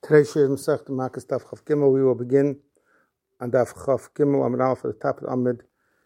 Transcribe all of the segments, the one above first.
Today's shir is Masechet Makkos Daf Chaf Gimel. We will begin on Daf Chaf Gimel Amud Aleph at the top of the Amud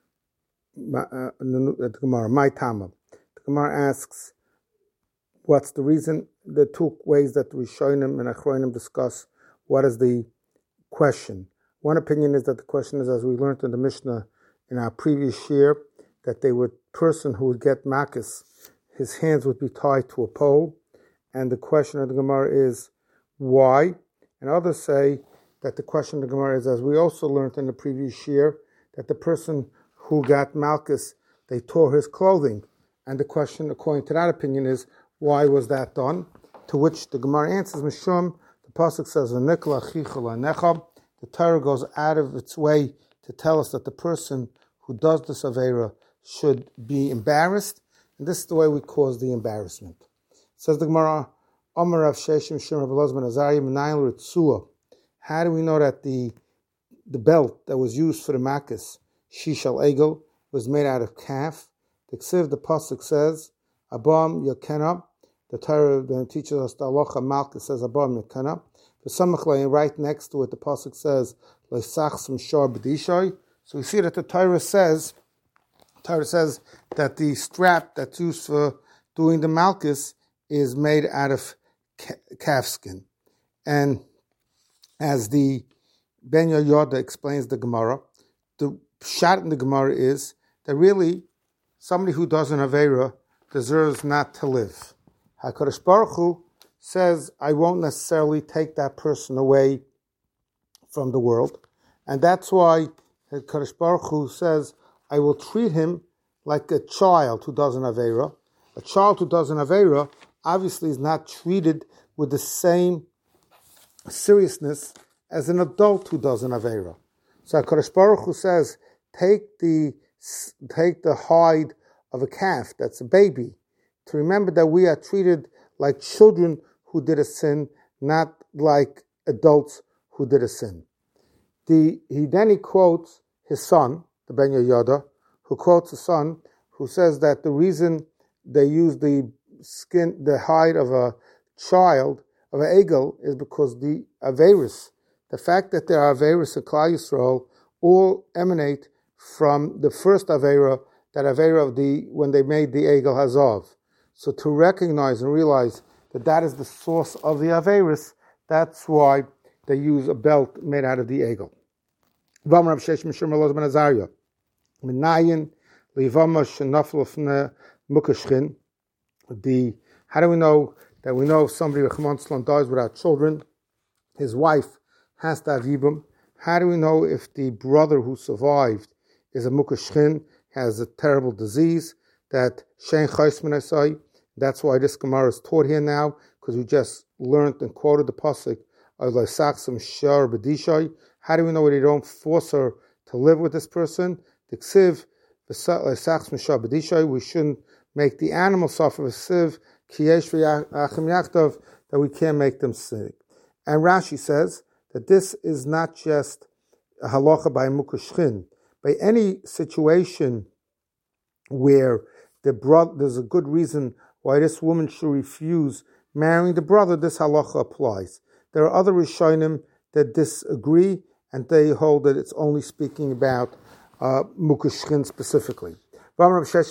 the Gemara. My Tama. The Gemara asks, what's the reason? The two ways that Rishonim and Achronim discuss what is the question. One opinion is that the question is, as we learned in the Mishnah in our previous shir, that person who would get Makkos, his hands would be tied to a pole, and the question of the Gemara is, why? And others say that the question of the Gemara is, as we also learned in the previous year, that the person who got Malchus, they tore his clothing. And the question, according to that opinion, is, why was that done? To which the Gemara answers, Mishum, the Pasuk says, the Torah goes out of its way to tell us that the person who does this Aveira should be embarrassed, and this is the way we cause the embarrassment. Says the Gemara, how do we know that the belt that was used for the Makkos, Shishal Egel, was made out of calf? The Pasuk says, Abam Yakena. The Torah then teaches us the Halacha Malchus says Abam Yakena. For some right next to it, the Pasuk says, Leisachsum Shor B'dishoy. So we see that the Torah says that the strap that's used for doing the Malchus is made out of calf skin. And as the Ben Yoda explains the Gemara, the shot in the Gemara is that really somebody who does an Aveira deserves not to live. HaKadosh Baruch Hu says, I won't necessarily take that person away from the world. And that's why HaKadosh Baruch Hu says, I will treat him like a child who does an Aveira. A child who does an Aveira obviously is not treated with the same seriousness as an adult who does an Aveira. So HaKadosh Baruch Hu says, take the hide of a calf, that's a baby, to remember that we are treated like children who did a sin, not like adults who did a sin. He quotes his son, the Ben Yoda, who quotes his son, who says that the reason they use the hide of a child, of an egel, is because the Averis, the fact that there are Averis in Klal Yisrael, all emanate from the first Aveira, that Aveira of when they made the egel Hazav. So to recognize and realize that that is the source of the Averis, that's why they use a belt made out of the egel. How do we know that we know if somebody dies without children, his wife has to have Yibum? How do we know if the brother who survived is a Mukashchin, has a terrible disease that Shein Chais Minasai? That's why this Gemara is taught here now, because we just learned and quoted the pasuk of Leisachsum Shar B'dishoy. How do we know they don't force her to live with this person? The Ksiv Leisachsum Shar B'dishoy, we shouldn't make the animal suffer. Ksiv Kiyesh V'Yachim Yachtov, that we can't make them sick. And Rashi says that this is not just a halacha by Mukashchin. By any situation where there's a good reason why this woman should refuse marrying the brother, this halacha applies. There are other Rishonim that disagree, and they hold that it's only speaking about Mukashchin specifically. Whoever does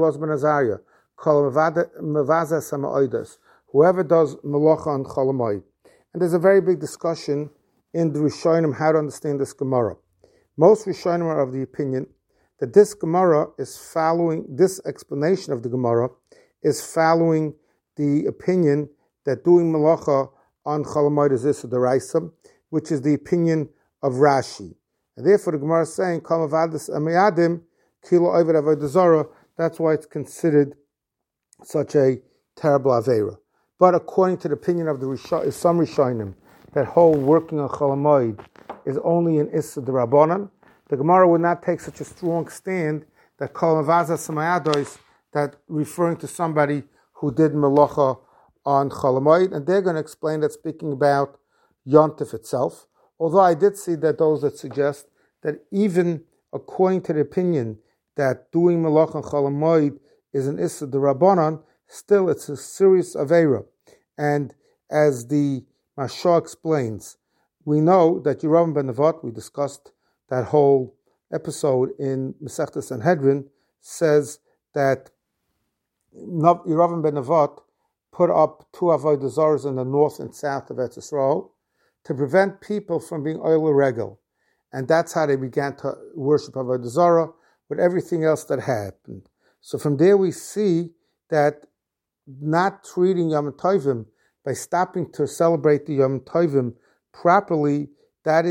Malacha on Cholamoid. And there's a very big discussion in the Rishonim how to understand this Gemara. Most Rishonim are of the opinion that this Gemara is following, this explanation of the Gemara is following the opinion that doing Malacha on Cholamoid is Issa D'Oraisa, which is the opinion of Rashi. And therefore the Gemara is saying, Kol Avadas Amayadim, Kilo Oved Avodah Zarah, that's why it's considered such a terrible Aveira. But according to the opinion of some Rishonim, that whole working on Cholamoid is only in Issa D'Rabbanan, the Gemara would not take such a strong stand that Kol Mavaza Samayados, that referring to somebody who did Melacha on Cholamoid, and they're going to explain that speaking about Yontif itself. Although I did see that those that suggest that even according to the opinion that doing Melacha on Cholamoid is an Issa D'Rabbanan, still it's a serious Aveira. And as the Mashah explains, we know that Yeravim ben Nevat, we discussed that whole episode in Masechta Sanhedrin, says that Yeravim ben Nevat put up two avodah zaros in the north and south of Eretz Yisrael to prevent people from being oil regel. And that's how they began to worship avodah zarah with everything else that happened. So from there we see that not treating Yom Tovim by stopping to celebrate the Yom Tovim properly, that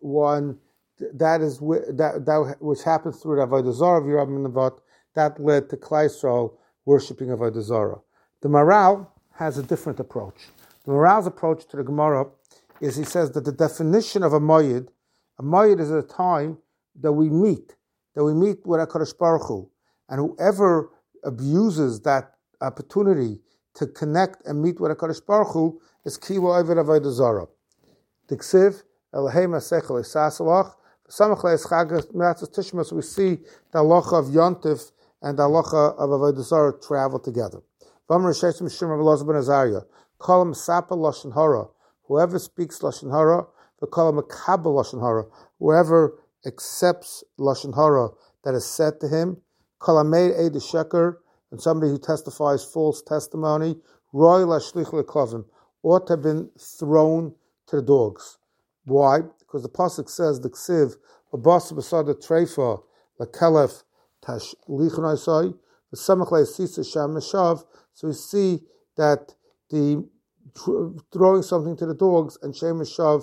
which happened through the avodah zarah of Yeravim ben Nevat, that led to Klal Yisrael worshiping avodah zarah. The Maral has a different approach. The Maral's approach to the Gemara is, he says that the definition of a moyed is a time that we meet with HaKadosh Baruch Hu, and whoever abuses that opportunity to connect and meet with HaKadosh Baruch Hu is Kilo Eved Avodah Zarah. Diksiv Elohim Asechel Esasalach Samach Le'eschag Matzos Tishmas. We see the halacha of Yontif and the halacha of Avodah Zarah travel together. V'amar Sheish Mishum Rav Elazar ben Azariah Kol Sapa Lashon Hara. Whoever speaks Lashon Hara, v'kol Makabel Lashon Hara. Whoever accepts Lashon Hara that is said to him, Kol Ameid Eid Sheker, and somebody who testifies false testimony, Roy Lashlich Leklavim, ought to have been thrown to the dogs. Why? Because the pasuk says the ksiv Abas Basada Treifa Lakelef Tash Lichnaisai V'Samach Le'Sisa Sham Meshav. So we see that the throwing something to the dogs and Shem Meshav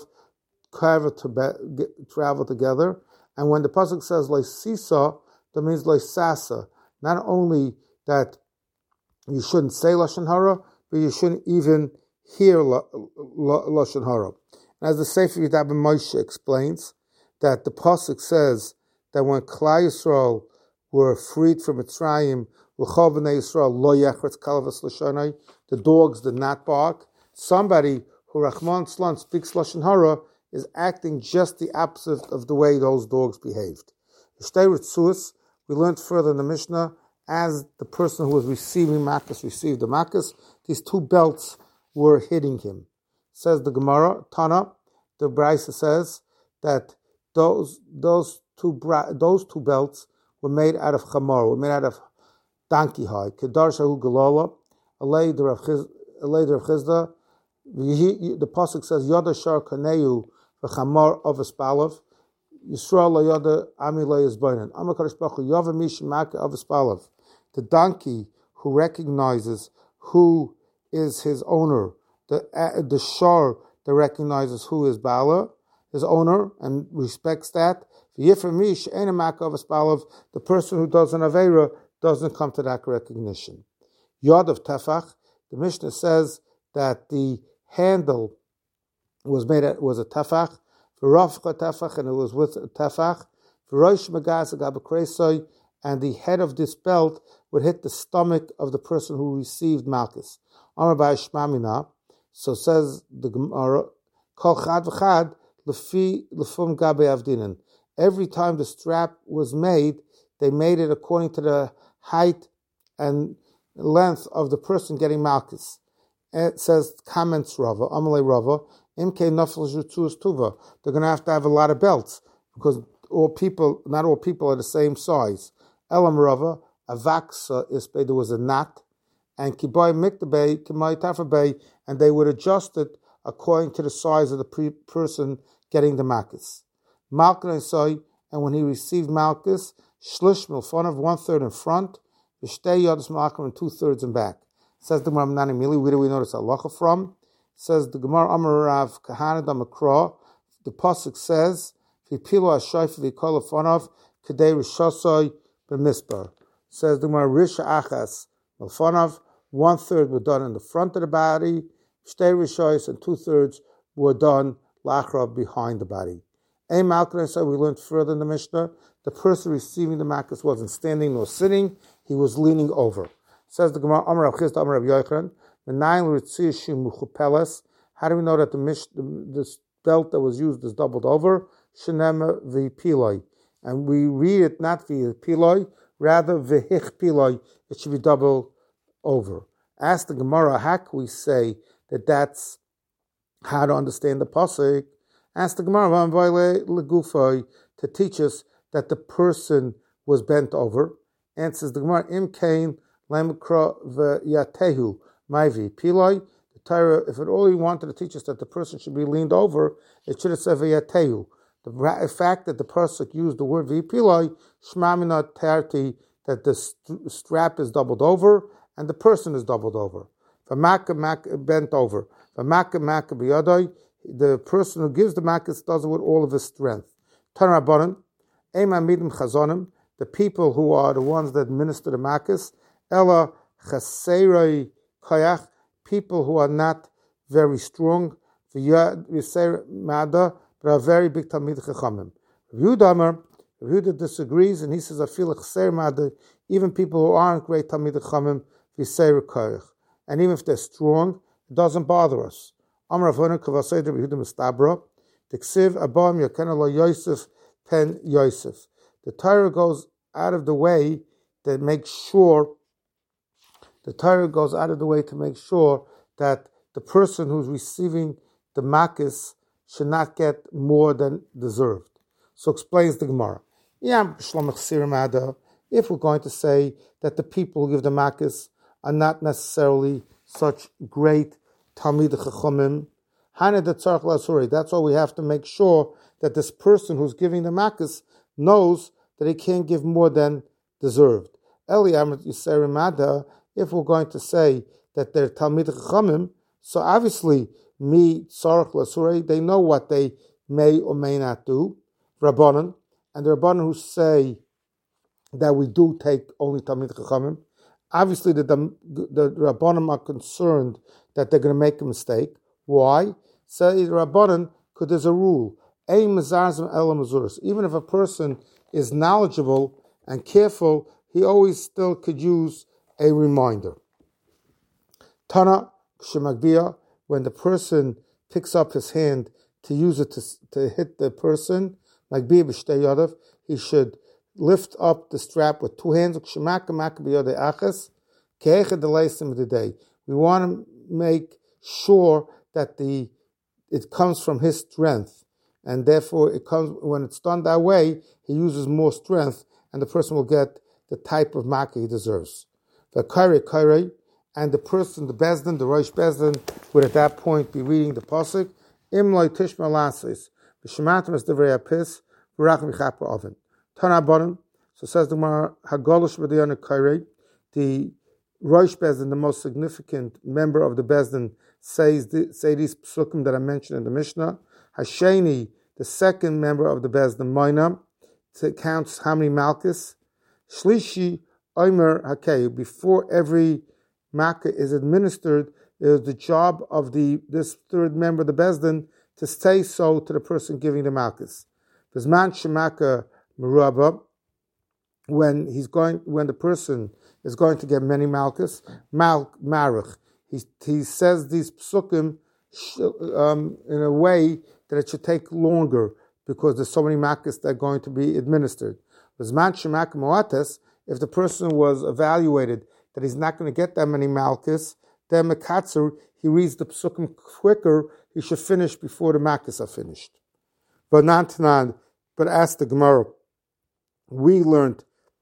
travel together. And when the pasuk says Le'Sisa, that means Le'Sasa. Not only that you shouldn't say Lashon Hara, but you shouldn't even hear Lashon Hara. As the Sefer Yidab ben Moshe explains, that the pasuk says that when Klal Yisrael were freed from Mitzrayim, L'chol b'nei Yisrael lo yechretz kalavas l'shonai, the dogs did not bark. Somebody who Rahman Slan speaks Lashon Hara is acting just the opposite of the way those dogs behaved. We learned further in the Mishnah, as the person who was receiving Makkos received the Makkos, these two belts were hitting him. Says the Gemara, Tana, the Brisa says that those two belts were made out of chamor, were made out of donkey hide. Kedar shahu galala, alei the Rav Chizda. The pasuk says Yoda shar kaneu v'chamor of espalav. Yisrael la yoda ami la yizbainen. Amakadosh baruch hu yava mish maka of espalav. The donkey who recognizes who is his owner, the shar that recognizes who is Bala, his owner, and respects that. The person who does an Aveira doesn't come to that recognition. Yod of Tefach, the Mishnah says that the handle was a Tefach, V'rafcha Tefach, and it was with a Tefach, V'rosh Magaz Agabakresoi, and the head of this belt would hit the stomach of the person who received Malchus. Amar Ba'ashmamina, so says the Gemara, Kol Chad V'chad, Lefum Gabe Avdinin. Every time the strap was made, they made it according to the height and length of the person getting Malchus. It says, comments Rava, Amalei Rava, Imke Nafel Jutuz Tuva. They're going to have a lot of belts, because not all people are the same size. Elam Rava, Avaksa Ispe, there was a knot, and Kibai Miktabay, Kimai Tafabay, and they would adjust it according to the size of the person getting the Malchus. Malchus, and when he received Malchus, Shlish Milfonov, 1/3 in front, Vishtei Yodas Malchus, and 2/3 in back. Says the Gemara Nani Mili, where do we notice halacha from? Says the Gemara Amar Rav Kahana Damakra, the pasuk says, V'pilo Hashayf V'kol Afonov, Kedei Rishosoi B'misbar. Says the Gemara Risha Achas Milfonov, 1/3 were done in the front of the body, Shtei Rishois, and 2/3 were done lachra behind the body. A Malchus, so we learned further in the Mishnah, the person receiving the Malchus wasn't standing nor sitting, he was leaning over. Says the Gemara, Amar Rav Chizda, Amar Rav Yochanan, how do we know that this belt that was used is doubled over? Shenema v'piloi. And we read it not v'piloi, rather v'hich piloi, it should be doubled over. Ask the Gemara, how can we say that that's how to understand the pasuk. Ask the Gemara to teach us that the person was bent over. Answers the Gemara, Im kain lemkra v'yatehu maivi piloi. The Torah, if it only wanted to teach us that the person should be leaned over, it should have said v'yatehu. The fact that the pasuk used the word v'piloi, shmamina tarti, that the strap is doubled over and the person is doubled over. Bent over. The person who gives the makas does it with all of his strength. The people who are the ones that administer the makas, ella chaserei kayach, people who are not very strong, but are very big talmid chachamim. Yehuda disagrees, and he says, I feel like even people who aren't great talmid chachamim, v'seir kayach, and even if they're strong, it doesn't bother us. Amar Avona Kavaseder Yehuda Mistabra, Tiksiv Abam Yakena Lo Yosef Pen Yosef. The Torah goes out of the way to make sure. The Torah goes out of the way to make sure that the person who's receiving the makas should not get more than deserved. So explains the Gemara. If we're going to say that the people who give the makas are not necessarily such great Talmid Chachamim, that's why we have to make sure that this person who's giving the makas knows that he can't give more than deserved. If we're going to say that they're Talmid Chachamim, so obviously they know what they may or may not do. Rabbanan, and the Rabbanan who say that we do take only Talmid Chachamim, obviously the Rabbanim are concerned that they're going to make a mistake. Why? So the Rabbanan, because there's a rule, even if a person is knowledgeable and careful, he always still could use a reminder. Tana Shemagbia, when the person picks up his hand to use it to hit the person, he should lift up the strap with two hands. We want to make sure that it comes from his strength, and therefore it comes when it's done that way. He uses more strength, and the person will get the type of makkah he deserves. The kaire, and the person, the bezdin, the rosh bezdin, would at that point be reading the pasuk. Imloy tishma lasis b'shematim es divrei apis v'rachim v'chaper oven. Tana bottom. So says the Gemara, Hagolosh b'diyana kaire, the rosh bezdin, the most significant member of the bezdin, say these psukim that I mentioned in the Mishnah. Hasheni, the second member of the bezdin, Moina, counts how many malchus. Shlishi Omer Hakei, before every makkah is administered, it is the job of this third member of the bezdin to say so to the person giving the malchus. Bizman shemaka meraba, when the person is going to get many malchus, marich, he says these psukim in a way that it should take longer because there's so many malchus that are going to be administered. Bizman shemaka moates, if the person was evaluated that he's not going to get that many malchus, then mekatzer, he reads the psukim quicker, he should finish before the malchus are finished. But ask the Gemara, we learned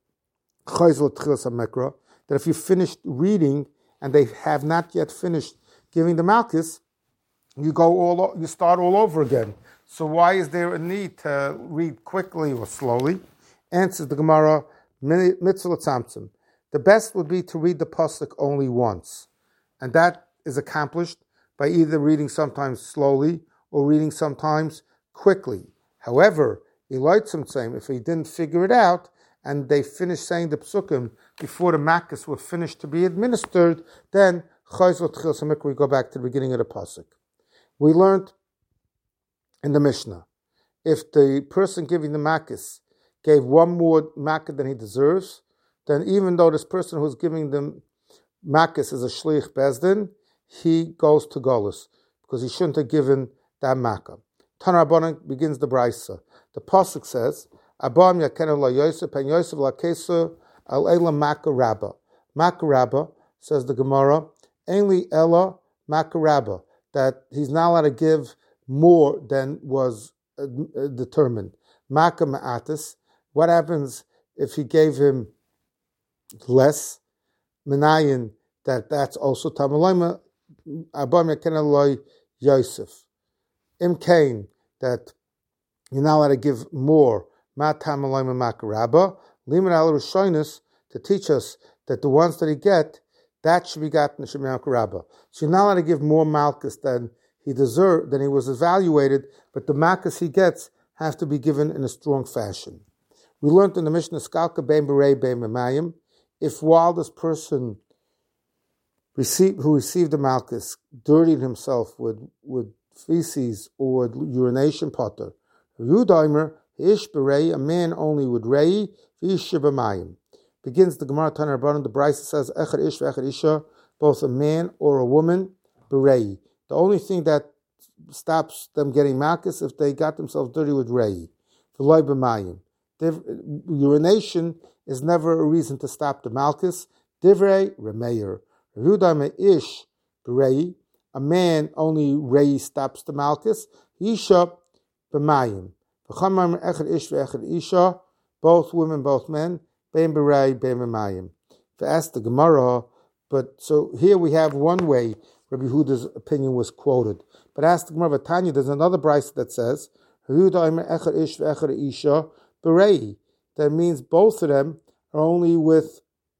that if you finished reading and they have not yet finished giving the malchus, you start all over again. So why is there a need to read quickly or slowly? Answers the Gemara, mitzvah tzamtzum. The best would be to read the pasuk only once, and that is accomplished by either reading sometimes slowly or reading sometimes quickly. However, if he didn't figure it out and they finished saying the psukim before the makkahs were finished to be administered, then we go back to the beginning of the pasuk. We learned in the Mishnah, if the person giving the makkahs gave one more makkah than he deserves, then even though this person who's giving them makkahs is a shliach bezdin, he goes to golus because he shouldn't have given that makkah. Tana Rabbanan begins the brisa. The pasuk says, "Abam yakenu la Yosef and Yosef la kesu al ela makkah rabba." Makkah rabba, says the Gemara, ainly ela makkah rabba. that he's not allowed to give more than was determined. Maka ma'atis. What happens if he gave him less? Menayin, that's also tamalayma abam yakenaloi Yosef. Imkain, that you're not allowed to give more. Ma tamalayma makarabba limit al rishonis, to teach us that the ones that he get, that should be gotten Shemayam. So you're not allowed to give more malchus than he deserved, than he was evaluated, but the malchus he gets have to be given in a strong fashion. We learned in the Mishnah, Skalka Bein Berei Bein Memayim, if while this person who received the malchus dirtied himself with feces or with urination potter, Yudaimer, Ish Berei, a man only with rei, Ish Shebemayim. Begins the Gemara Taner Rabbanan, the Brisa says, Echad Ish V'Echad Isha, both a man or a woman, berei. The only thing that stops them getting malchus if they got themselves dirty with rei. V'loi b'mayim. Urination is never a reason to stop the malchus. Divrei remeir. Rudame ish berei. A man, only rei stops the malchus. Isha b'mayim. V'chamar echad ish v'echad isha. Both women, both men. Bein berei, bein b'mayim. To ask the Gemara, but so here we have one way Rabbi Yehuda's opinion was quoted. But ask the Gemara Tanya, there's another brisa that says, echad ish v'echad isha berei. That means both of them are only with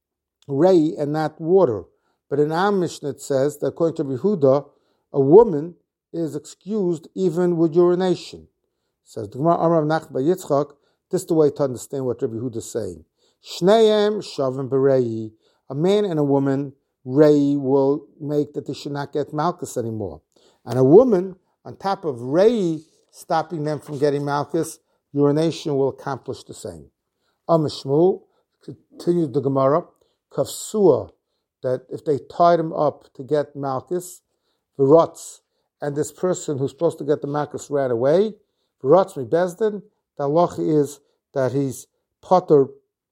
rei and not water. But in our Mishnah it says that according to Rabbi Yehuda, a woman is excused even with urination. Says the Gemara Amar Nach by Yitzchak, this is the way to understand what Rabbi Yehuda is saying. Shneim shavim berei. A man and a woman, rei will make that they should not get malchus anymore. And a woman, on top of rei stopping them from getting malchus, urination will accomplish the same. Amishmu, continues the Gemara, kafsua, that if they tied him up to get malchus, v'rotz, and this person who's supposed to get the malchus ran away, v'rotz mi bezdin, the halacha is that he's potter,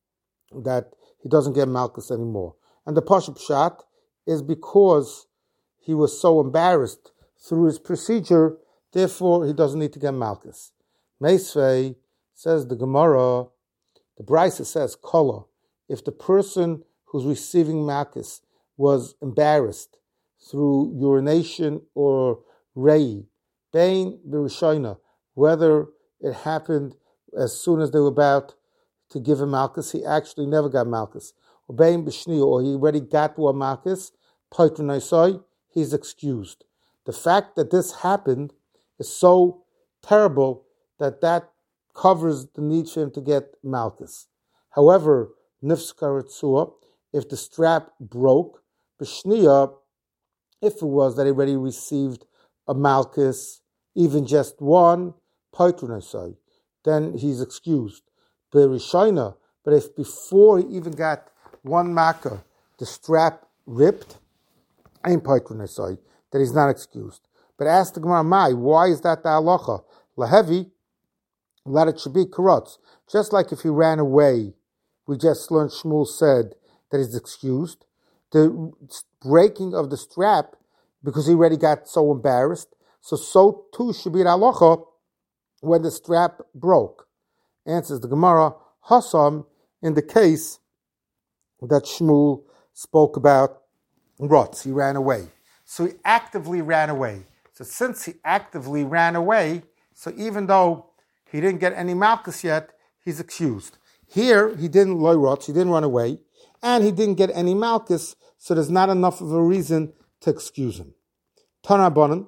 that he doesn't get malchus anymore. And the Pashup Pshat is because he was so embarrassed through his procedure, therefore he doesn't need to get malchus. Meisvei, says the Gemara, the Brisa says, Kola, if the person who's receiving malchus was embarrassed through urination or rei, bein b'rishoina, whether it happened as soon as they were about to give him malchus, he actually never got malchus, or bein b'shniya, or he already got one malchus, paitrunaisai, he's excused. The fact that this happened is so terrible that covers the need for him to get malchus. However, nifskaratsua, if the strap broke, b'shniya, if it was that he already received a malchus, even just one, paitrunaisai, then he's excused. B'rishaina, but if before he even got one makkah, the strap ripped, ain't paitrunaisai, that he's not excused. But ask the Gemara, why is that the halacha? Lahevi, let it should be karotz. Just like if he ran away, we just learned Shmuel said that he's excused. The breaking of the strap, because he already got so embarrassed, so too should be the halacha when the strap broke. Answers the Gemara, Hassam, in the case that Shmuel spoke about Rotz, he ran away. So he actively ran away. So since he actively ran away, so even though he didn't get any malchus yet, he's excused. Here, he didn't loy Rotz, he didn't run away, and he didn't get any malchus, so there's not enough of a reason to excuse him. Tanabonim,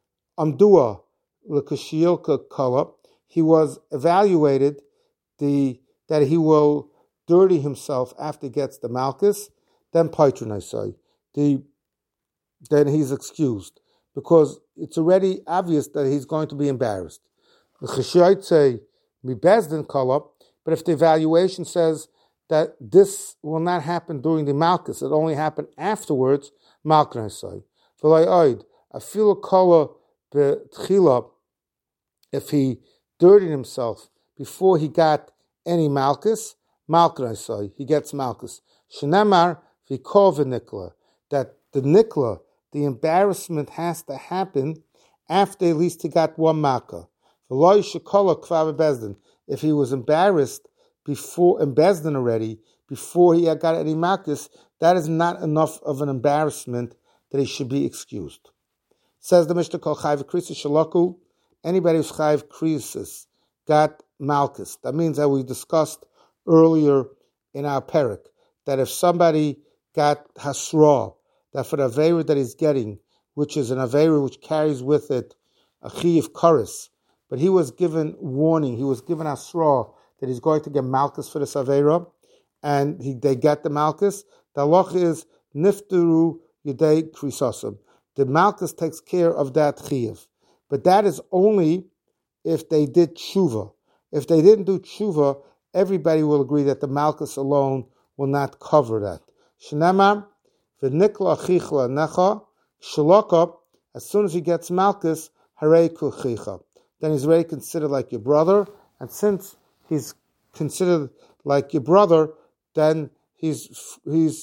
Amdua L'Kashilka Kala, he was evaluated that he will dirty himself after he gets the malchus, then paitrunaisai, then he's excused, because it's already obvious that he's going to be embarrassed. But if the evaluation says that this will not happen during the malchus, it only happened afterwards, malchusai. If he dirtied himself before he got any malchus, he gets malchus. Shenamar v'kol v'nikla, that the nikla, the embarrassment has to happen after at least he got one makkah. If he was embarrassed before in Bezdin already, before he had got any makkahs, that is not enough of an embarrassment that he should be excused. Says the Mishnah, Kol Chayv Krisis Shalaku, anybody who's Chayv Krisis got malchus. That means that we discussed earlier in our parak, that if somebody got hasra, that for the aveira that he's getting, which is an aveira which carries with it a chiyuv karis, but he was given warning, he was given hasra that he's going to get malchus for this aveira, and they get the malchus, the halach is nifteru yedei krisasim. The malchus takes care of that chiyuv. But that is only if they did tshuva. If they didn't do tshuva, everybody will agree that the malchus alone will not cover that. Shnema, v'nikla achichla necha, shalaka, as soon as he gets malchus, harei kuchicha. Then he's already considered like your brother, and since he's considered like your brother, then he's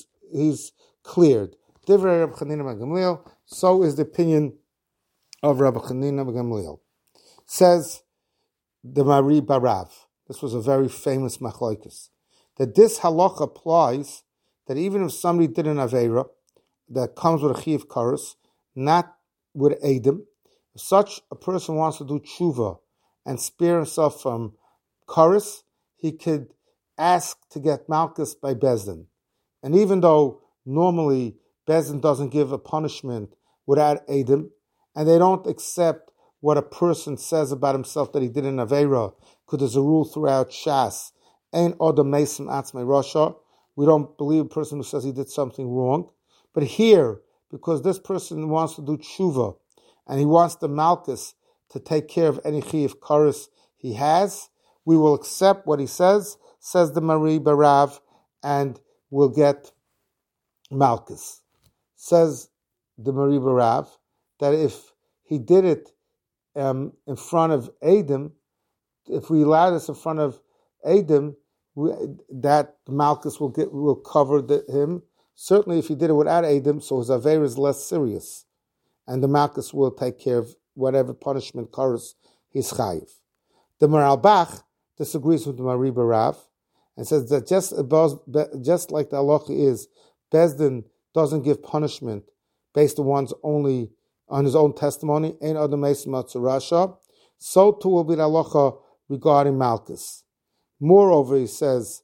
cleared. Divrei Rabbi Chanina ben Gamliel, so is the opinion of Rabbi Chanina ben Gamliel. Says the Mari Barav, this was a very famous machlokes, that this halach applies that even if somebody did an aveira that comes with a chiyuv kares, not with edim, if such a person wants to do tshuva and spare himself from kares, he could ask to get malchus by Bezdin. And even though normally Bezdin doesn't give a punishment without edim, and they don't accept what a person says about himself that he did an aveira, because there's a rule throughout Shas, Ein Odom Mesim Atzmei Rasha. We don't believe a person who says he did something wrong. But here, because this person wants to do tshuva, and he wants the malchus to take care of any chiyuv kares he has, we will accept what he says the Mari Barav, and we'll get malchus. Says the Mari Barav, that if he did it in front of Adam, if we allow this in front of Adam, that malchus will cover him. Certainly, if he did it without Adam, so his aveira is less serious, and the malchus will take care of whatever punishment kares he's chayiv. The Maral Bach disagrees with the Mari Barav and says that just like the halacha is, Bezdin doesn't give punishment based on his own testimony, Ein Odom Mesim Atzmei Rasha, so too will be the halacha regarding malchus. Moreover, he says,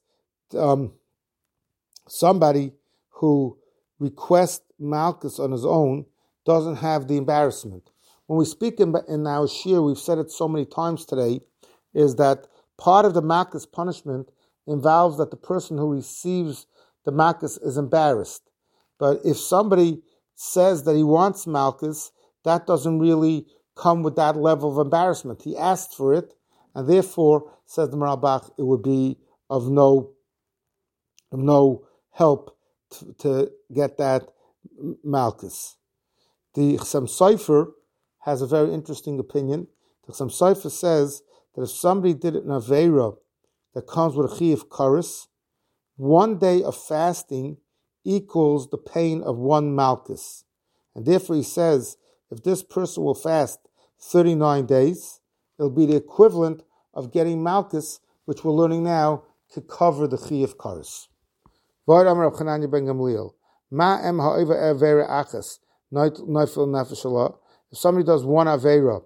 somebody who requests malchus on his own doesn't have the embarrassment. When we speak in our shir, we've said it so many times today, is that part of the malchus punishment involves that the person who receives the malchus is embarrassed. But if somebody says that he wants malchus, that doesn't really come with that level of embarrassment. He asked for it, and therefore, says the Maral Bach, it would be of no help to get that malchus. The Chassam Sofer has a very interesting opinion. The Chassam Sofer says that if somebody did an aveira that comes with a chiyuv kares, 1 day of fasting equals the pain of one malchus. And therefore he says, if this person will fast 39 days, it'll be the equivalent of getting malchus, which we're learning now, to cover the chiyuv kares. If somebody does one aveira,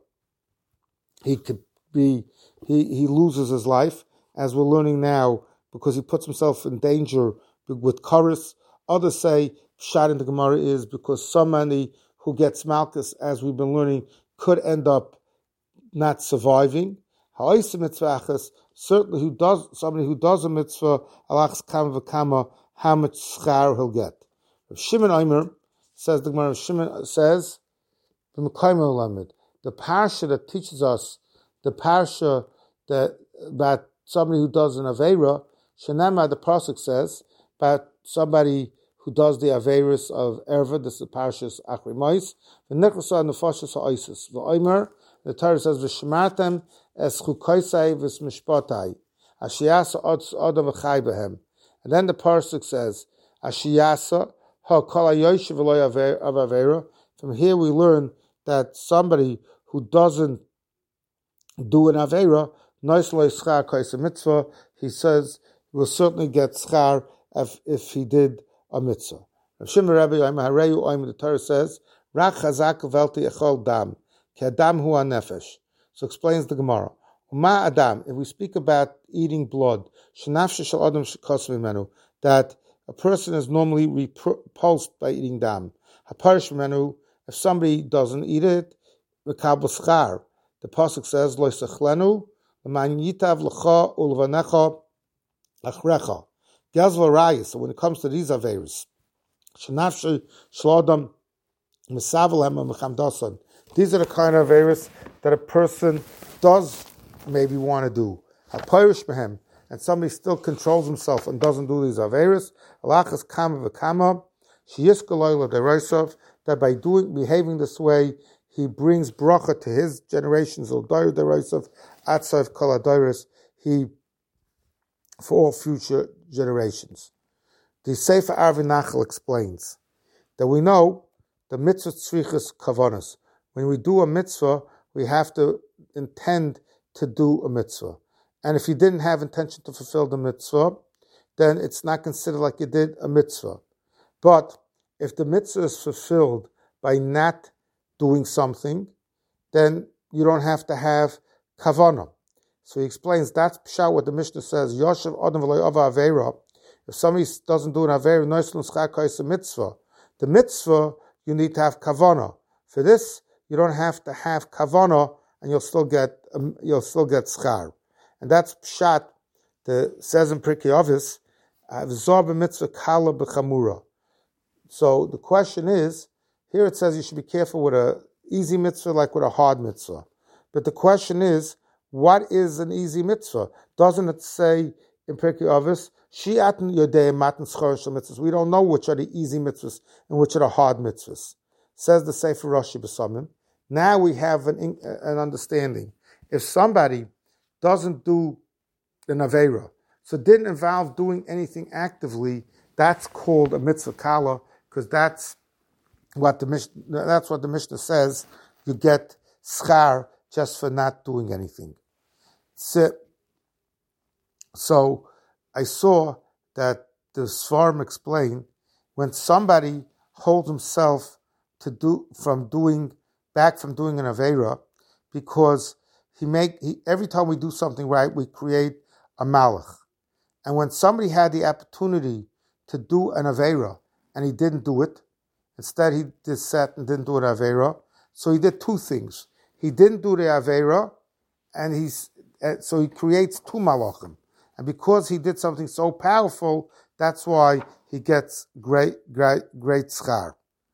he loses his life, as we're learning now, because he puts himself in danger with kares. Others say, shot in the Gemara is because somebody who gets malchus, as we've been learning, could end up not surviving. Certainly, somebody who does a mitzvah, alachs kama v'kama, how much schar he'll get. Rav Shimon Omer says, the Gemara Shimon says, the parsha that teaches us, the parsha that somebody who does an aveira, Shenema, the pasuk says, about somebody who does the aveiros of erva, this is the parshas Achrei Mos, the nekrasa nefashos ha'osis, v'omer, the Torah says, v'shmartem es chukoisai v'smishpotai, ashiyasa odam v'chai behem. And then the pasuk says, ashiyasa ha'kol ha'yoshev v'loy av aveira, From here we learn that somebody who doesn't do an Aveira, Nois Lo Schar Kaisa Mitzvah, he says he will certainly get schar if he did a mitzvah. Rav Shimon Rebbe the Torah says, Rak Chazak Velti Echol Dam, Ki Adam Hu HaNefesh. So explains the Gemara. Ma Adam, if we speak about eating blood, Shenafshe Shel Adam Shekos Mimenu, that a person is normally repulsed by eating dam. Haparish Mimenu, if somebody doesn't eat it, Mekabel Schar. The pasuk says, Lo Sechlenu, L'man Yitav L'cha Ulvanecha Achrecha. Gezva Rayis. So when it comes to these averis, Shenafshe Shel Adam Mesavel Hem Mechamdasan. These are the kind of averis that a person does maybe want to do. Haparish Mehem, and somebody still controls himself and doesn't do these averis. Alachas Kama V'Kama Sheyiskaloy L'Derosav, that by behaving this way, he brings bracha to his generations, L'Dair Derosav, Atzav Kol HaDairos, for all future generations. The Sefer Arvin Nachal explains that we know the mitzvah tzrichas kavanas. When we do a mitzvah, we have to intend to do a mitzvah. And if you didn't have intention to fulfill the mitzvah, then it's not considered like you did a mitzvah. But if the mitzvah is fulfilled by not doing something, then you don't have to have kavanah. So he explains that's pshat what the Mishnah says. Yoshev Adam v'lo ava aveira. If somebody doesn't do an aveira, noisel schar kaisa mitzvah. The mitzvah you need to have kavanah. For this you don't have to have kavanah, and you'll still get schar. And that's pshat. Says in Pirkei Avos, v'zor b'mitzvah kala b'chamura. So the question is, here it says you should be careful with an easy mitzvah like with a hard mitzvah. But the question is, what is an easy mitzvah? Doesn't it say in Pirkei Avos, Shi'atn yodei matan schor shel mitzvahs? We don't know which are the easy mitzvahs and which are the hard mitzvahs. Says the Sefer Rashi B'Samim. Now we have an understanding. If somebody doesn't do an aveira, so didn't involve doing anything actively, that's called a mitzvah kala, because that's what the Mishnah says. You get schar just for not doing anything. So I saw that the Sfarim explain when somebody holds himself from doing an aveira, because every time we do something right, we create a malach. And when somebody had the opportunity to do an aveira and he didn't do it, instead he just sat and didn't do an aveira, so he did two things. He didn't do the aveira, and so he creates two malachim. And because he did something so powerful, that's why he gets great schar.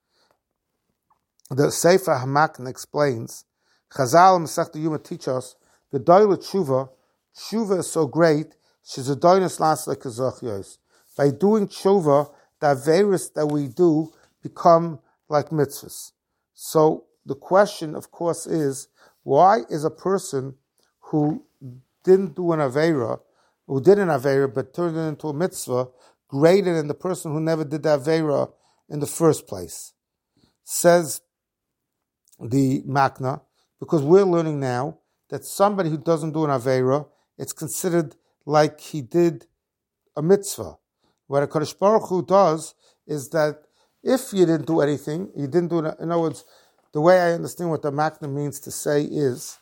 The Sefer Hamakna explains, Chazal and Masechta Yuma teach us, the doyle tshuva is so great, she's a doinus las like a zochios. By doing tshuva, the averis that we do become like mitzvahs. So the question, of course, is, why is a person who didn't do an aveira, who did an aveira but turned it into a mitzvah, greater than the person who never did the aveira in the first place? Says the Makna, because we're learning now that somebody who doesn't do an aveira, it's considered like he did a mitzvah. What a Kadosh Baruch Hu does is that if you didn't do anything, you didn't do it. In other words, the way I understand what the Makna means to say is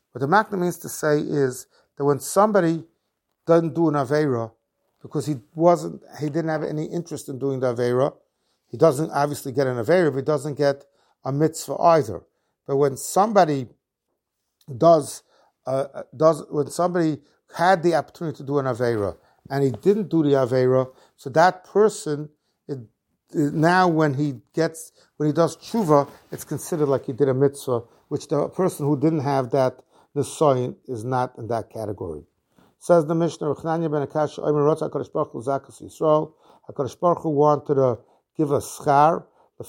that when somebody doesn't do an aveira because he didn't have any interest in doing the aveira, he doesn't obviously get an aveira, but he doesn't get a mitzvah either. But when somebody when somebody had the opportunity to do an aveira and he didn't do the aveira, so that person now when he does tshuva, it's considered like he did a mitzvah, which the person who didn't have that nesoyin is not in that category. Says the Mishnah, HaKadosh Baruch Hu wanted to give us schar.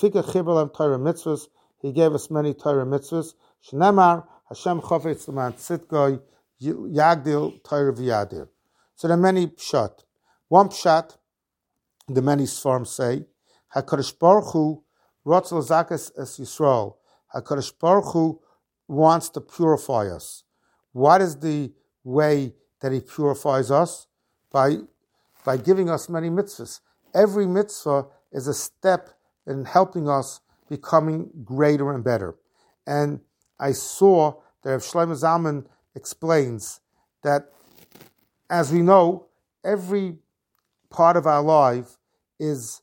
He gave us many Torah mitzvahs. Shnemar Hashem chofetz l'man tzidkoi yagdil Torah v'yadir. So there are many pshat. One pshat, the many Sfarim say, HaKadosh Baruch Hu Rotzel Zakas es Yisrael. HaKadosh Baruch Hu wants to purify us. What is the way that He purifies us? By giving us many mitzvahs. Every mitzvah is a step in helping us becoming greater and better. And I saw that Rav Shlomo Zalman explains that, as we know, every part of our life has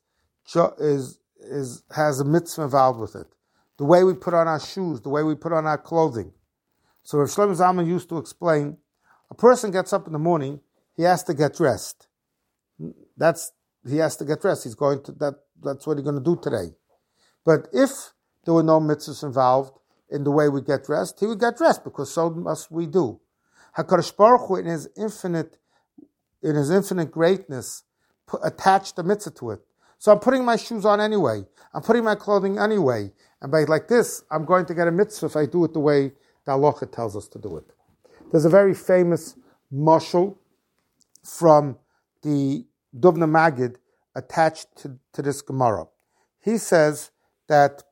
a mitzvah involved with it. The way we put on our shoes, the way we put on our clothing. So Rav Shlomo Zalman used to explain, a person gets up in the morning, he has to get dressed. He has to get dressed. That's what he's going to do today. But if there were no mitzvahs involved in the way we get dressed, he would get dressed, because so must we do. HaKadosh Baruch Hu, in his infinite greatness, attached the mitzvah to it. So I'm putting my shoes on anyway. I'm putting my clothing anyway. And by like this, I'm going to get a mitzvah if I do it the way the halacha tells us to do it. There's a very famous mashal from the Dubna Magid attached to this Gemara. He says that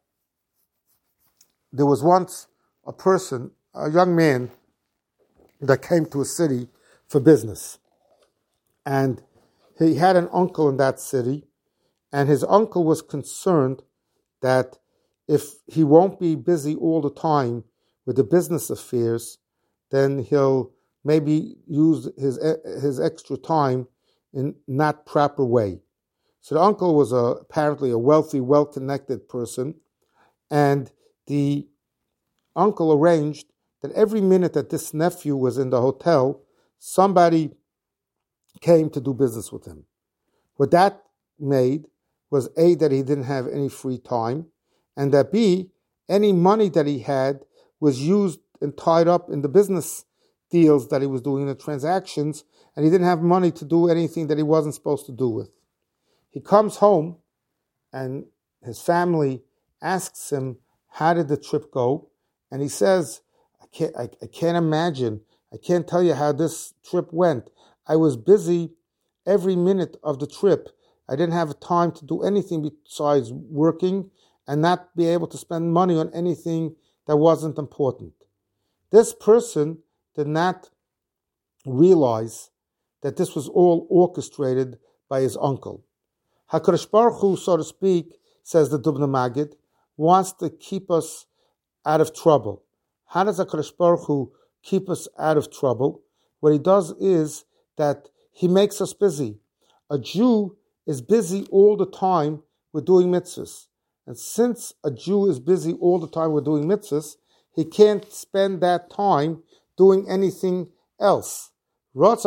there was once a young man, that came to a city for business. And he had an uncle in that city, and his uncle was concerned that if he won't be busy all the time with the business affairs, then he'll maybe use his extra time in not proper way. So the uncle was apparently a wealthy, well-connected person, and the uncle arranged that every minute that this nephew was in the hotel, somebody came to do business with him. What that made was A, that he didn't have any free time, and that B, any money that he had was used and tied up in the business deals that he was doing, the transactions, and he didn't have money to do anything that he wasn't supposed to do with. He comes home, and his family asks him, how did the trip go? And he says, I can't imagine. I can't tell you how this trip went. I was busy every minute of the trip. I didn't have time to do anything besides working and not be able to spend money on anything that wasn't important. This person did not realize that this was all orchestrated by his uncle. HaKadosh Baruch Hu, so to speak, says the Dubna Magid, wants to keep us out of trouble. How does HaKadosh Baruch Hu keep us out of trouble? What he does is that he makes us busy. A Jew is busy all the time with doing mitzvahs. And since a Jew is busy all the time with doing mitzvahs, he can't spend that time doing anything else. But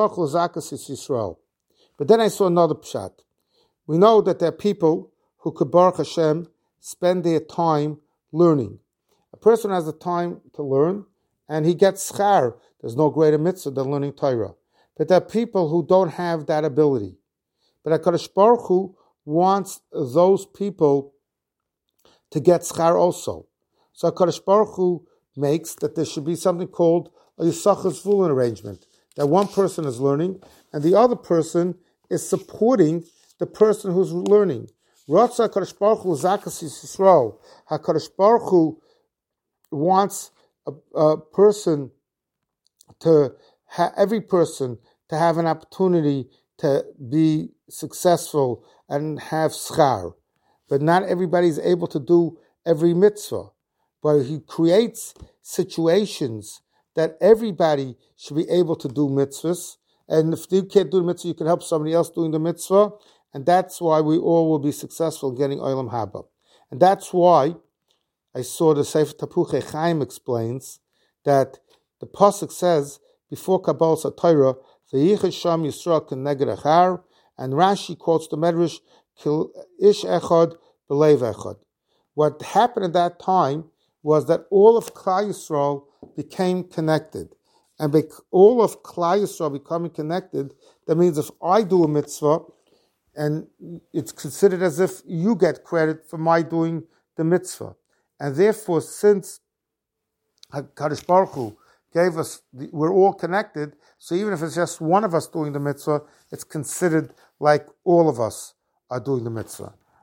then I saw another pshat. We know that there are people who could, Baruch Hashem, spend their time learning. A person has the time to learn, and he gets schar. There's no greater mitzvah than learning Torah. But there are people who don't have that ability. But HaKadosh Baruch Hu wants those people to get schar also. So HaKadosh Baruch Hu makes that there should be something called a Yisachar Zvulun arrangement, that one person is learning, and the other person is supporting the person who's learning. Ratza HaKadosh Baruch Hu Zakas Yisrael. HaKadosh Baruch Hu wants a person to every person to have an opportunity to be successful and have schar. But not everybody is able to do every mitzvah. But he creates situations that everybody should be able to do mitzvahs. And if you can't do the mitzvah, you can help somebody else doing the mitzvah. And that's why we all will be successful in getting Olam Haba. And that's why I saw the Sefer Tapuchei Chaim explains that the pasuk says before Kabbalah Torah, "V'yichas sham Yisrael k'neged achar," and Rashi quotes the Medrash, "Kil ish echad b'leiv echad." What happened at that time was that all of Klal Yisrael became connected, and all of Klal Yisrael becoming connected, that means if I do a mitzvah, and it's considered as if you get credit for my doing the mitzvah. And therefore, since Kadosh Baruch Hu gave us, we're all connected, so even if it's just one of us doing the mitzvah, it's considered like all of us are doing the mitzvah.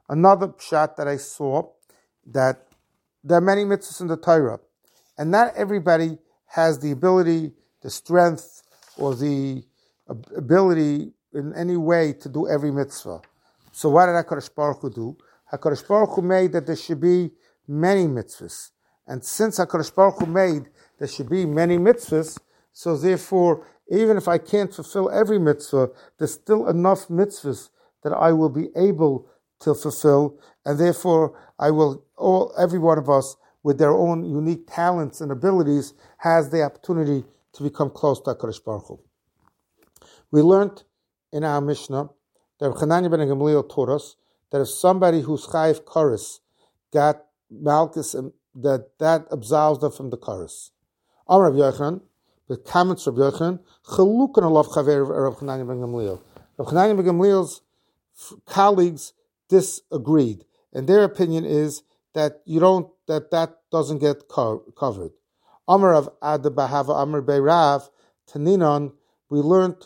Another pshat that I saw, that there are many mitzvahs in the Torah, and not everybody has the ability, the strength, or the ability in any way to do every mitzvah. So what did HaKadosh Baruch Hu do? HaKadosh Baruch Hu made that there should be many mitzvahs. And since HaKadosh Baruch Hu made there should be many mitzvahs, so therefore, even if I can't fulfill every mitzvah, there's still enough mitzvahs that I will be able to fulfill, and therefore every one of us with their own unique talents and abilities has the opportunity to become close to HaKadosh Baruch Hu. We learned in our Mishnah that Chananya ben Gamliel taught us that if somebody who's chayiv kares got malchus, and that absolves them from the kares. Amar Rav Yochanan, the comments of Rav Yochanan, chalukan alav chaver Rav Chananya ben Gamliel. Rav Chananya ben Gamliel's colleagues disagreed, and their opinion is that that doesn't get covered. Amar of Ad Bahava Amar Beirav Taninon, we learned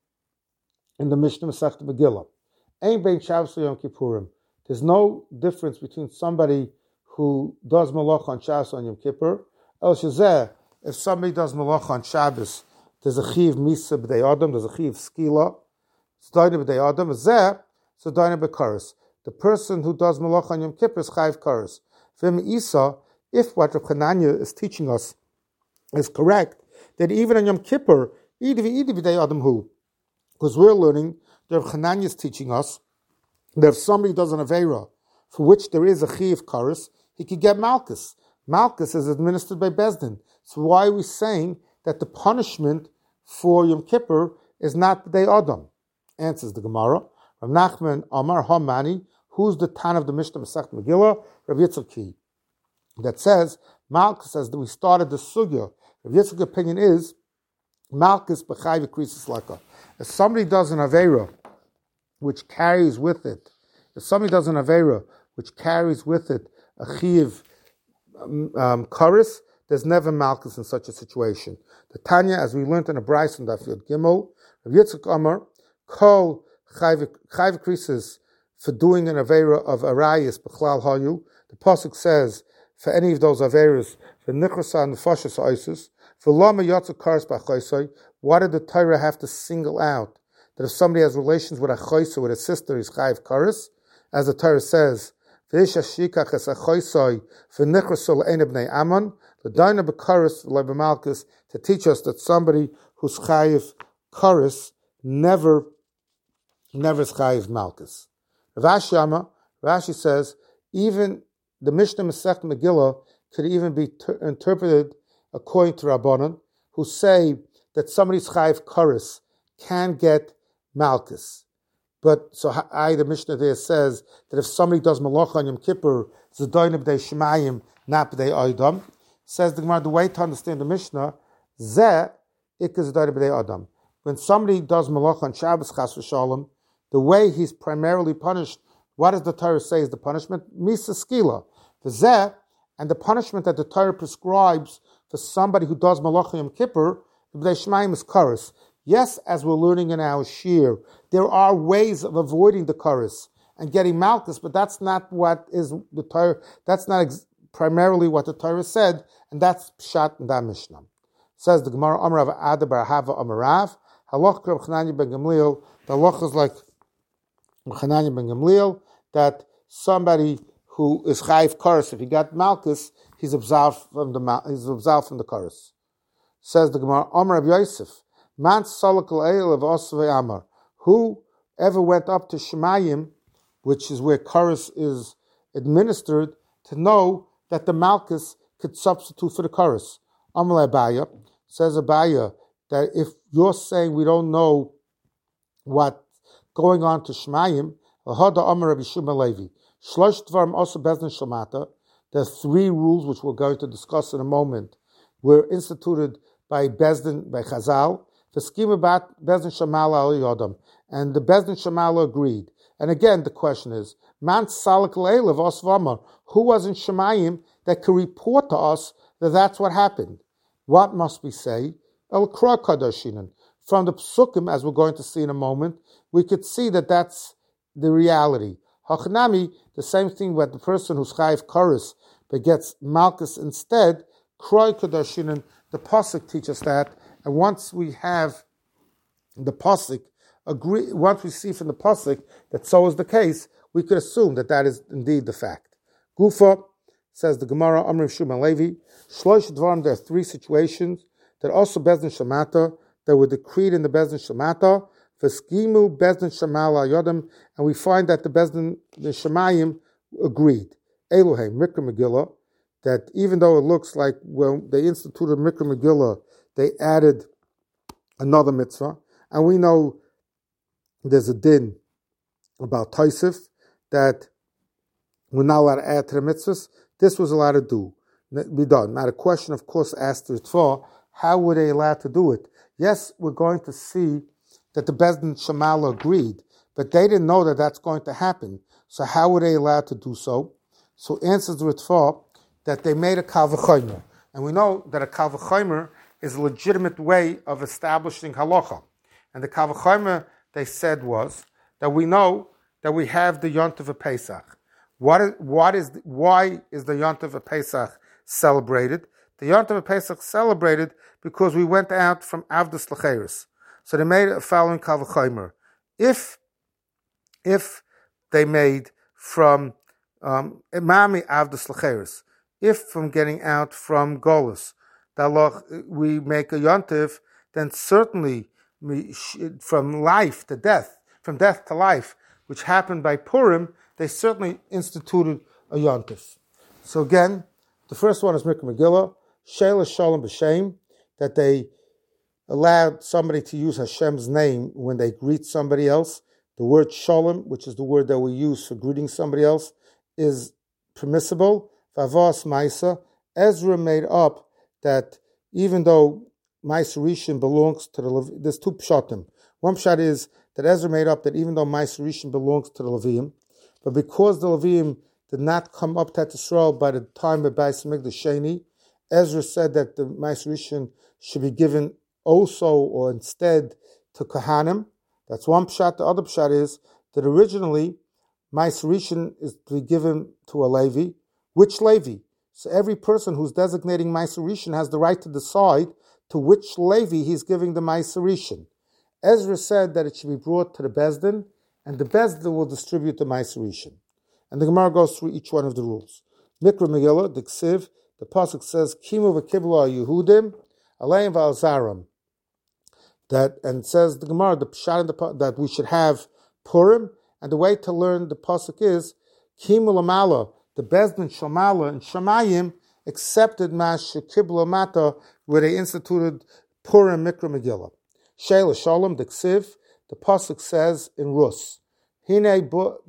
in the Mishnah Masechet Megillah. Ein bein Shabbos Yom Kippurim. There's no difference between somebody who does malacha on Shabbos on Yom Kippur. El Shazeh, if somebody does malacha on Shabbos, there's a chiv misa b'dei adam, there's a chiv skila, it's daina b'dei adam. Zeh, so daina b'kares. The person who does malacha on Yom Kippur is chayiv kares. V'im isa, if what Rav Chananya is teaching us is correct, that even on Yom Kippur, idi b'dei adam hu, because we're learning that Rav Chananya is teaching us that if somebody does an aveira for which there is a chiv kares, he could get malchus. Malchus is administered by Bezdin. So why are we saying that the punishment for Yom Kippur is not b'dei adam? Answers the Gemara. Rav Nachman Amar Hamani, who's the Tan of the Mishnah Masechet Megillah? Rav Yitzchak, that says malchus, as we started the sugya. Rav Yitzchak's opinion is malchus b'chai v'krisis laka. If somebody does an aveira which carries with it, a chiv kares, there's never malchus in such a situation. The Tanya, as we learned in a Bryce on Daf Yud Gimel, Rav Yitzchak Amar, kol chayv krisis for doing an aveira of arayis b'chlal hayu. The pasuk says for any of those aveiras, for nichrosa and nefashos oisus, for lama yatsa kares b'chaysai. What did the Torah have to single out? That if somebody has relations with a chaysa, with a sister, is chayv kares, as the Torah says, v'isha shikach es a chaysai for nichrosa le'ena b'nei amon, the daina b'kares le'b'malchus, to teach us that somebody who's chayv kares never is chayiv malchus. Rashi says even the Mishnah Masechet Megillah could even be interpreted according to Rabbanan, who say that somebody's chayiv kares can get malchus. But so the Mishnah there says that if somebody does malacha on Yom Kippur, it's a daina b'dei shemayim, not b'dei adam. Says the Gemara, the way to understand the Mishnah, zeh ikaz daina b'dei adam. When somebody does malacha on Shabbos chas v'shalom, the way he's primarily punished, what does the Torah say is the punishment? Misa skila. The zeh, and the punishment that the Torah prescribes for somebody who does malacha Yom Kippur, b'dei shemayim is kares. Yes, as we're learning in our shir, there are ways of avoiding the kares and getting malchus, but that's not what is the Torah. That's not primarily what the Torah said, and that's pshat in that Mishnah. Says the Gemara, Amar Rav Ada bar Hava Amarav, halach Rav Chananya ben Gamliel. The halach is like Rav Chananya ben Gamliel, that somebody who is chayiv kares, if he got malchus, he's absolved from the kares. Says the Gemara, Amar Rav Yosef, Man salakal eil of osvei amar. Whoever went up to Shemayim, which is where kares is administered, to know that the malchus could substitute for the kares. Amar Abaya, says Abaya, that if you're saying we don't know what's going on to Shemayim, Ahada Amar Rabbi Shimon Levi, Shlosh Dvarim also Bezdin Shalmata, the three rules which we're going to discuss in a moment were instituted by Bezdin, by Chazal, the scheme about Bezdin Shamala al Yodam, and the Bezdin Shamala agreed. And again, the question is, Man Salak Leilev Osvama, who was in Shemayim that could report to us that that's what happened? What must we say? El Kra Kadashinan. From the Psukim, as we're going to see in a moment, we could see that that's the reality. Hachanami, the same thing with the person who's chayiv kares but gets malchus instead. Kroi kadashinin. The pasuk teaches that, and once we have the pasuk agree, once we see from the pasuk that so is the case, we could assume that that is indeed the fact. Gufa says the Gemara, Amrim Shuman Levi, Shlosh Dvarim, there are three situations that also Bezdin Shamata, that were decreed in the Bezdin Shamata, Veskimu Bezdin Shamala Yodim, and we find that the Bezdin, the Shemayim, agreed. Elohim, Mikra Megillah, that even though it looks like when they instituted Mikra Megillah, they added another mitzvah, and we know there's a din about Taisif, that we're not allowed to add to the mitzvahs. This was allowed to be done. Now the question, of course, asked the Ritva, how were they allowed to do it? Yes, we're going to see that the Bezdin Shamala agreed, but they didn't know that that's going to happen. So how were they allowed to do so? So answers the Ritva that they made a kal v'chomer. And we know that a kal v'chomer is a legitimate way of establishing halacha. And the kal v'chomer, they said, was that we know that we have the Yontiv of Pesach. Why is the Yontiv of Pesach celebrated? The Yontiv of Pesach celebrated because we went out from Avdus L'Cheres. So they made a following kal v'chomer. If they made from Imami Avdus L'Cheres, if from getting out from Golus, we make a Yontiv, then certainly from life to death, from death to life, which happened by Purim, they certainly instituted a Yontif. So again, the first one is Mikra Megillah, Sheila Shalom B'Shem, that they allowed somebody to use Hashem's name when they greet somebody else. The word Shalom, which is the word that we use for greeting somebody else, is permissible. Vavas Maisa, Ezra made up that even though Ma'aser Rishon belongs to the, there's two pshatim. One pshat is that Ezra made up that even though Ma'aser Rishon belongs to the Leviim, but because the Leviim did not come up to Yisrael by the time of Beis Hamikdash Sheni, Ezra said that the Ma'aser Rishon should be given also or instead to Kohanim. That's one pshat. The other pshat is that originally Ma'aser Rishon is to be given to a Levi. Which Levi? So every person who's designating Ma'aser Rishon has the right to decide to which Levi he's giving the Ma'aser Rishon. Ezra said that it should be brought to the Bezdin, and the Bezdin will distribute the Ma'aser Rishon. And the Gemara goes through each one of the rules. Mikra Megillah, the Ksiv, the Pasuk says, Kimu v'kibla Yehudim, Aleim v'alzaram. That, and says the Gemara, the Pshat that we should have Purim, and the way to learn the Pasuk is, Kimu l'mala, the Bezdin Shamala and Shamayim accepted Mash Kibla Mata, where they instituted Purim Mikra Megillah. Sheila Shalom, the Ksiv, the Pasuk says in Rus, Hine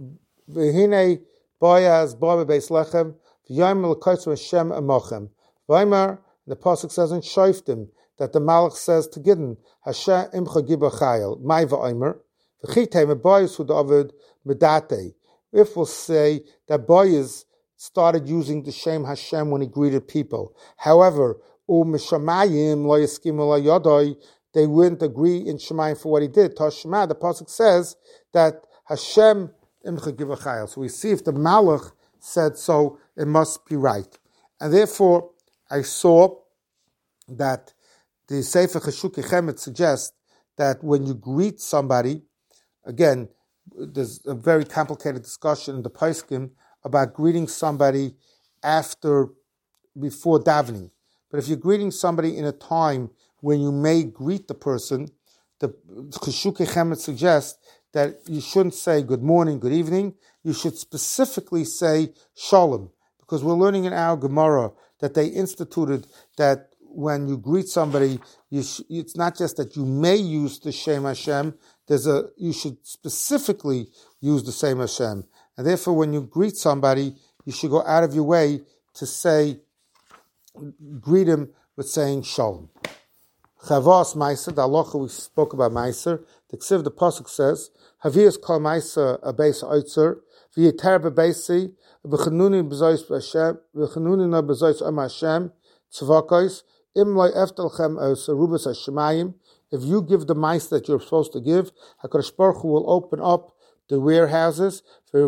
Boyaz Boba Beis Lechem, V'yayim L'kotzu Hashem Amochem. V'yimar, the Pasuk says in Shoftim, that the Malach says to Gideon, Hashem Imcha Giba Chayil, Mai V'yimar, V'chitei Me'boyaz Hu David Medate. If we'll say that Boyaz started using the Shem Hashem when he greeted people. However, U'mishamayim lo yeskim lo yodoi, they wouldn't agree in Shemayim for what he did. Tashma, the Pasuk says that Hashem imcha givachayil. So we see if the Malach said so, it must be right. And therefore, I saw that the Sefer Cheshukei Chemet suggests that when you greet somebody, again, there's a very complicated discussion in the Poskim about greeting somebody before davening. But if you're greeting somebody in a time when you may greet the person, the Cheshukei Chemet suggests that you shouldn't say good morning, good evening. You should specifically say shalom, because we're learning in our Gemara that they instituted that when you greet somebody, it's not just that you may use the Shem Hashem. You should specifically use the same Hashem. And therefore, when you greet somebody, you should go out of your way to greet him with saying Shalom. Chavos Meiser, the halacha we spoke about Meiser, the Ksiv, the Pasuk says, Havias kol Meiser a beis oitzer, v'yeter bebeisi, v'chanuni b'zois Hashem, v'chanuni na b'zois Am Hashem, tzvakos, im lo eftelchem os arubas hashemayim. If you give the mice that you're supposed to give, HaKadosh Baruch Hu will open up the warehouses. So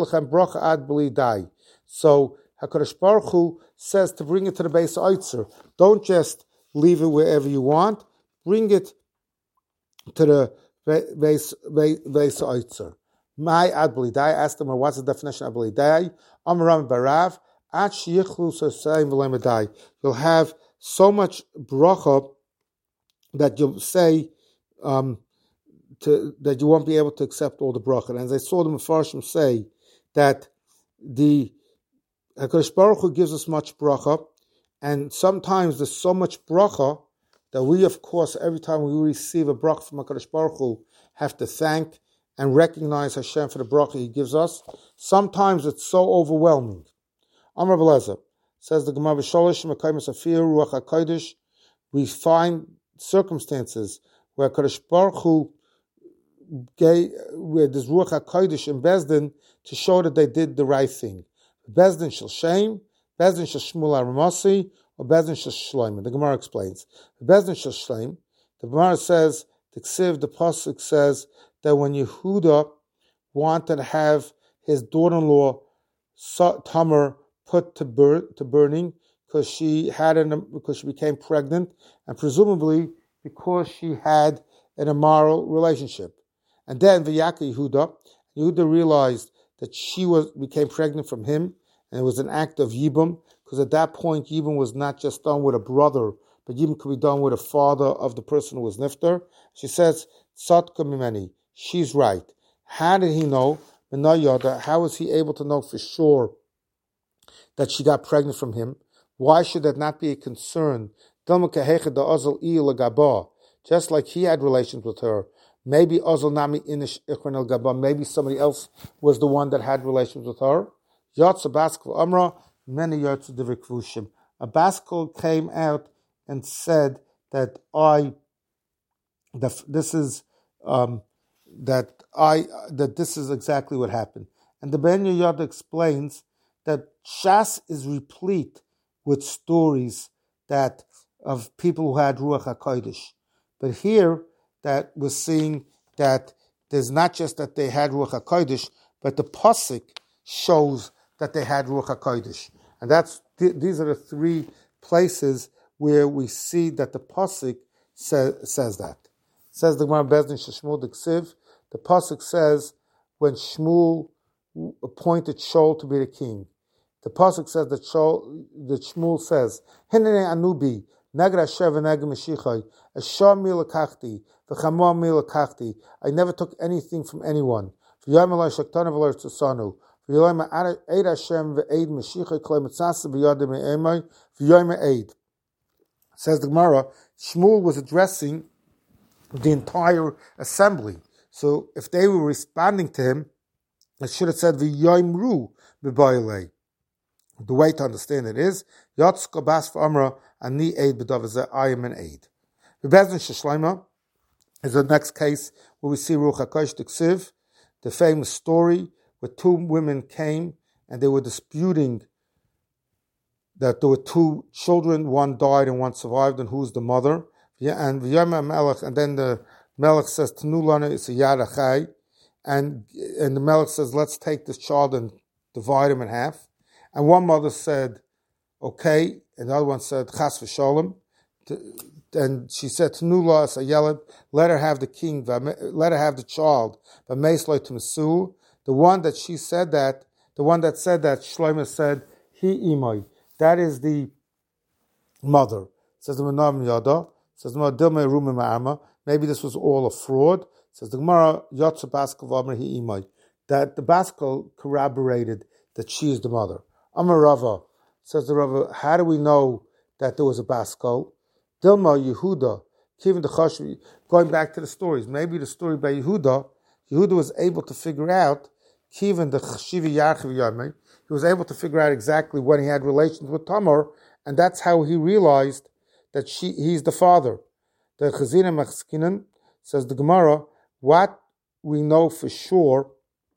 HaKadosh Baruch Hu says to bring it to the base Oitzer. Don't just leave it wherever you want. Bring it to the base Oitzer. My ad b'li dai. Asked them, what's the definition of b'li dai? Amaram barav. At sheyichlu sosayim v'lem dai. You'll have so much bracha that you'll say that you won't be able to accept all the bracha. And as I saw the Mefarshim say that the HaKadosh Baruch Hu gives us much bracha, and sometimes there's so much bracha that we, of course, every time we receive a bracha from HaKadosh Baruch Hu, have to thank and recognize Hashem for the bracha He gives us. Sometimes it's so overwhelming. Amar Belezer says the Gemara B'Sholish Mekayim Safir Ruach HaKodesh. We find circumstances where HaKadosh Baruch Hu where there's Ruach HaKodesh in Bezdin to show that they did the right thing. Bezdin shall shame, Bezdin shall Shmuel Aramasi, or Bezdin shall Shloim. The Gemara explains. Bezdin shall shame. The Gemara says, the Pasuk says that when Yehuda wanted to have his daughter-in-law Tamar put to burning because she became pregnant, and presumably because she had an immoral relationship. And then V'yaka Yehuda realized that she became pregnant from him, and it was an act of Yibum, because at that point Yibum was not just done with a brother, but Yibum could be done with a father of the person who was nifter. She says, Tzatka mimeni, she's right. How did he know? How was he able to know for sure that she got pregnant from him? Why should that not be a concern? Just like he had relations with her, maybe Ozal Nami Inish Ichron El Gaba, maybe somebody else was the one that had relations with her. Yatsa Baskel Amra, many Yatsa Divikvushim. A Baskel came out and said that this is exactly what happened. And the Ben Yoyada explains that Shas is replete with stories that of people who had Ruach HaKodesh. But here, that we're seeing that there's not just that they had Ruach HaKodesh, but the Pasuk shows that they had Ruach HaKodesh. And these are the three places where we see that the Pasuk says that. It says the Gemara Bezdin Shmuel Diksiv. The Pasuk says when Shmuel appointed Shaul to be the king. The Pasuk says that Shmuel says, Hinene Anubi, Negra Shev and Negra Meshichai, Asham Milakachti, V'chamor Milakachti. I never took anything from anyone. V'yom Eloi Shaktana V'loi Tzasanu. V'yom Eid Hashem V'eid Meshichai Kloi Mitzasa V'yodem E'emai V'yom Eid. Says the Gemara, Shmuel was addressing the entire assembly. So if they were responding to him, it should have said V'yomru B'bayilei. The way to understand it is Yotzko Bas V'amra Ani Eid B'dav, I am an aid. Bezdin Sheshleima is the next case where we see Ruach HaKodesh Diksiv, the famous story where two women came and they were disputing that there were two children, one died and one survived, and who's the mother? And V'yama Melech, and then the Melech says, Tanu lana, it's a Yad Achai, and the Melech says, let's take this child and divide him in half. And one mother said, okay, and the other one said, Chas v'sholem. And she said, Tanu la as a yelad, let her have the king, let her have the child. But Meisloi to Mesu, the one that said that, Shlomo said, He imoi. That is the mother. Says the Menam Yada. Says the Dilme Rumim Ma'ama. Maybe this was all a fraud. Says the Gemara Yotza Baskel V'Amar He imoi. That the Baskel corroborated that she is the mother. Amar Rava. Says the Rava, how do we know that there was a Baskel? Dilma Yehuda. Kivin the Chashvi. Going back to the stories. Maybe the story by Yehuda was able to figure out Kivin the Chashivi Yarchiv Yamei. He was able to figure out exactly when he had relations with Tamar, and that's how he realized that he's the father. The Chazina Machskinan, says the Gemara, what we know for sure,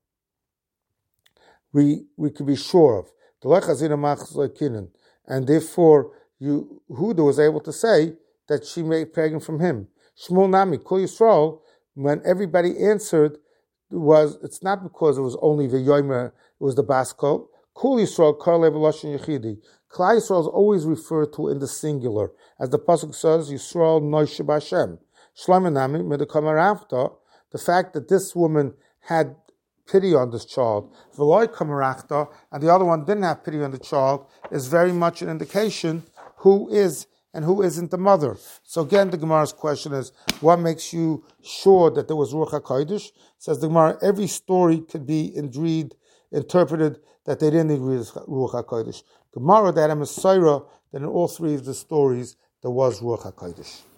we could be sure of. The Chazina Machskinan, and therefore Yehuda was able to say that she made pregnant from him. Shmuel Nami, Kol Yisrael, when everybody answered, it's not because it was only the Yomer, it was the Baskol. Kul Yisrael, Karlev Lashon Yechidi. Klal Yisrael is always referred to in the singular. As the Pasuk says, Yisrael Noishe B'Hashem. Shlomenami, Medekama Rafta, the fact that this woman had pity on this child, Veloy Kamarachta, and the other one didn't have pity on the child, is very much an indication who is and who isn't the mother. So again, the Gemara's question is, what makes you sure that there was Ruach HaKodesh? Says the Gemara, every story could be interpreted that they didn't need Ruach HaKodesh. Gemara that I'm a Saira, that in all three of the stories there was Ruach HaKodesh.